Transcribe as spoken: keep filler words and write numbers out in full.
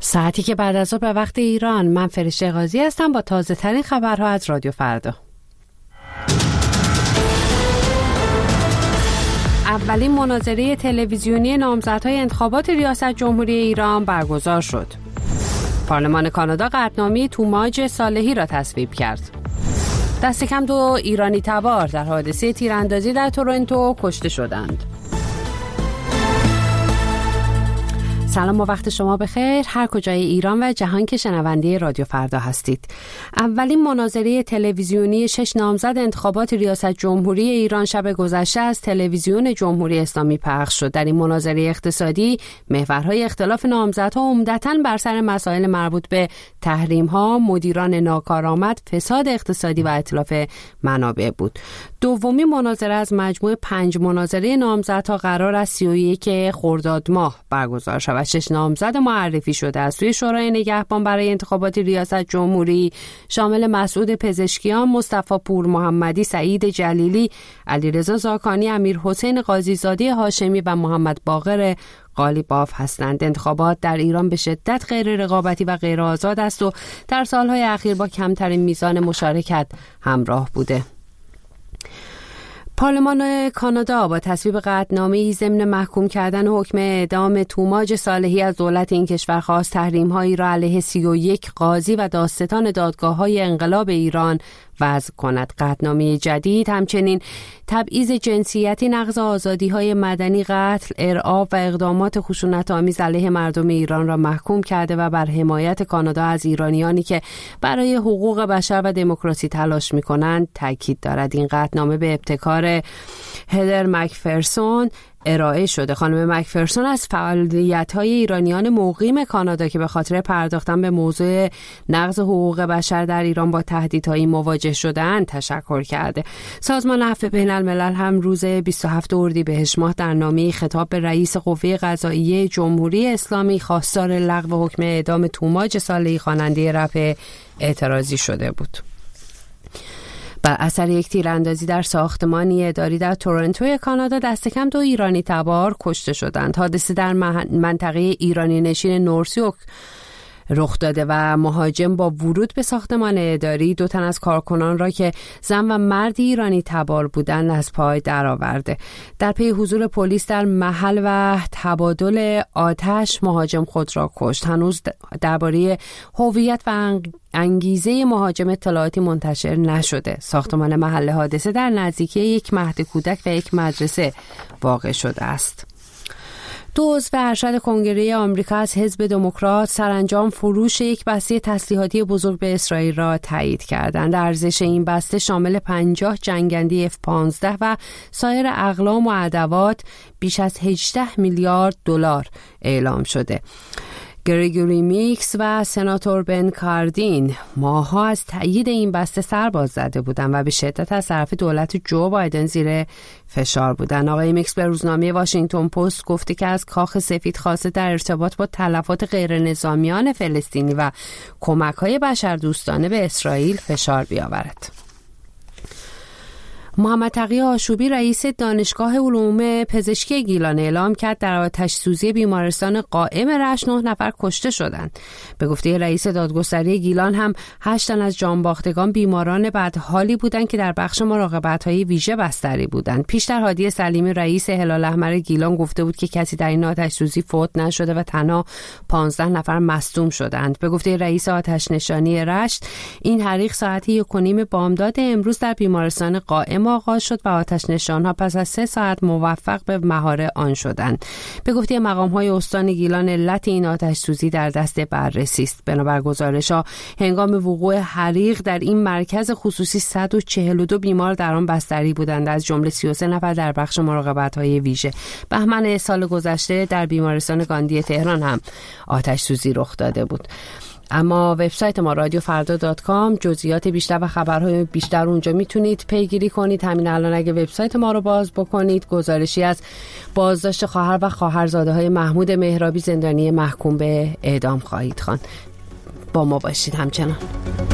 ساعتی که بعد از ظهر به وقت ایران. من فرشته قاضی هستم با تازه ترین خبرها از رادیو فردا. اولین مناظره تلویزیونی نامزدهای انتخابات ریاست جمهوری ایران برگزار شد. پارلمان کانادا قطعنامه توماج صالحی را تصویب کرد. دست کم دو ایرانی تبار در حادثه تیراندازی در تورنتو کشته شدند. سلام و وقت شما بخیر هر کجای ایران و جهان که شنونده رادیو فردا هستید. اولین مناظره تلویزیونی شش نامزد انتخابات ریاست جمهوری ایران شب گذشته از تلویزیون جمهوری اسلامی پخش شد. در این مناظره اقتصادی محورهای اختلاف نامزدها عمدتاً بر سر مسائل مربوط به تحریم‌ها، مدیران ناکارآمد، فساد اقتصادی و اتلاف منابع بود. دومین مناظره از مجموع پنج مناظره نامزدها قرار است سی و یک خرداد ماه برگزار شود. شش نامزد معرفی شده است. توی شورای نگهبان برای انتخابات ریاست جمهوری شامل مسعود پزشکیان، مصطفی پور محمدی، سعید جلیلی، علیرضا زاکانی، امیرحسین قاضیزاده هاشمی و محمد باقر قالیباف هستند. انتخابات در ایران به شدت غیر رقابتی و غیر آزاد است و در سالهای اخیر با کمترین میزان مشارکت همراه بوده. پارلمان کانادا با تصویب قطعنامه‌ای ضمن محکوم کردن حکم اعدام توماج صالحی از دولت این کشور خواست تحریم‌هایی را علیه سی و یک قاضی و دادستان دادگاه‌های انقلاب ایران وضع کند. قطعنامه جدید همچنین تبعیض جنسیتی، نقض آزادی‌های مدنی، قتل، ارعاب و اقدامات خشونت‌آمیز علیه مردم ایران را محکوم کرده و بر حمایت کانادا از ایرانیانی که برای حقوق بشر و دموکراسی تلاش می‌کنند تاکید دارد. این قطعنامه به ابتکار هدر مکفرسون ارائه شده. خانم مکفرسون از فعالیت‌های ایرانیان مقیم کانادا که به خاطر پرداختن به موضوع نقض حقوق بشر در ایران با تهدیدهایی مواجه شدند تشکر کرده. سازمان عفو بین‌الملل هم روز بیست و هفتم اردیبهشت ماه در نامه‌ای خطاب به رئیس قوه قضاییه جمهوری اسلامی خواستار لغو حکم اعدام توماج صالحی خواننده رپ اعتراضی شده بود. بر اثر یک تیراندازی در ساختمانی اداری در تورنتو کانادا دست کم دو ایرانی تبار کشته شدند. حادثه در منطقه ایرانی نشین نورسیوک رخ داده و مهاجم با ورود به ساختمان اداری دو تن از کارکنان را که زن و مردی ایرانی تبار بودند از پای درآورده. در پی حضور پلیس در محل و تبادل آتش مهاجم خود را کشت. هنوز درباره هویت و انگیزه مهاجم اطلاعاتی منتشر نشده. ساختمان محل حادثه در نزدیکی یک مهد کودک و یک مدرسه واقع شده است. دو عضو ارشد کنگره آمریکا از حزب دموکرات سرانجام فروش یک بسته تسلیحاتی بزرگ به اسرائیل را تایید کردند. ارزش این بسته شامل پنجاه جنگنده اف پانزده و سایر اقلام و ادوات بیش از هجده میلیارد دلار اعلام شده. گریگوری میکس و سناتور بن کاردین ماه‌ها از تایید این بسته سرباز زده بودند و به شدت از طرف دولت جو بایدن زیر فشار بودند. آقای میکس به روزنامه واشنگتن پست گفته که از کاخ سفید خواسته در ارتباط با تلفات غیر نظامیان فلسطینی و کمک‌های بشردوستانه به اسرائیل فشار بیاورد. محمد تقی آشوبی رئیس دانشگاه علوم پزشکی گیلان اعلام کرد در آتش سوزی بیمارستان قائم رشت نه نفر کشته شدند. به گفته رئیس دادگستری گیلان هم هشت تن از جانباختگان بیماران بدحالی بودند که در بخش مراقبت‌های ویژه بستری بودند. پیشتر هادی سلیمی رئیس هلال احمر گیلان گفته بود که کسی در این آتش سوزی فوت نشده و تنها پانزده نفر مصدوم شدند. به گفته رئیس آتش نشانی رشت این حریق ساعت یک و نیم بامداد امروز در بیمارستان قائم آغاز شد و آتش نشان‌ها پس از سه ساعت موفق به مهار آن شدند. به گفته مقام‌های استان گیلان علت این آتش سوزی در دست بررسی است. بنابر گزارش‌ها هنگام وقوع حریق در این مرکز خصوصی صد و چهل و دو بیمار در آن بستری بودند، از جمله سی و سه نفر در بخش مراقبت‌های ویژه. بهمن سال گذشته در بیمارستان گاندی تهران هم آتش سوزی رخ داده بود. اما وبسایت ما رادیو فردا دات کام جزئیات بیشتر و خبرهای بیشتر اونجا میتونید پیگیری کنید. همین الان اگه وبسایت ما رو باز بکنید گزارشی از بازداشت خواهر و خواهرزاده های محمود مهرابی زندانی محکوم به اعدام خواهید خواند. با ما باشید همچنان.